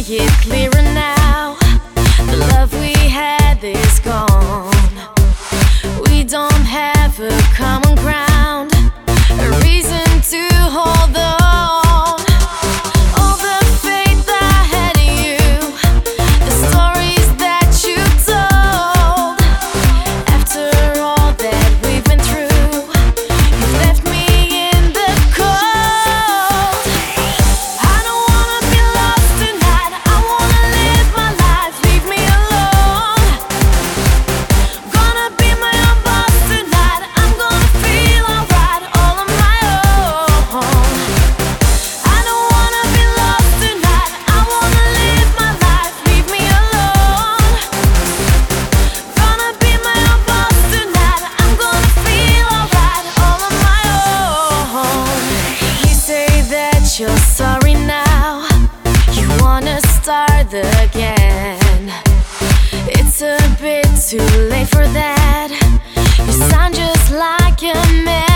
it clearer now. The love we had is gone. We don't have a common ground, a reason to hold on. All the faith I had in you, the stories that you told. After all that we've been through, you've left me in the cold. I don't wanna be lost tonight, I wanna live my life, leave me alone. Gonna be my own boss tonight, I'm gonna feel alright all on my own. I don't wanna be lost tonight, I wanna live my life, leave me alone. Gonna be my own boss tonight, I'm gonna feel alright all on my own. You say that you're sorry now, you wanna start again. It's a bit too late for that, you sound just like a man.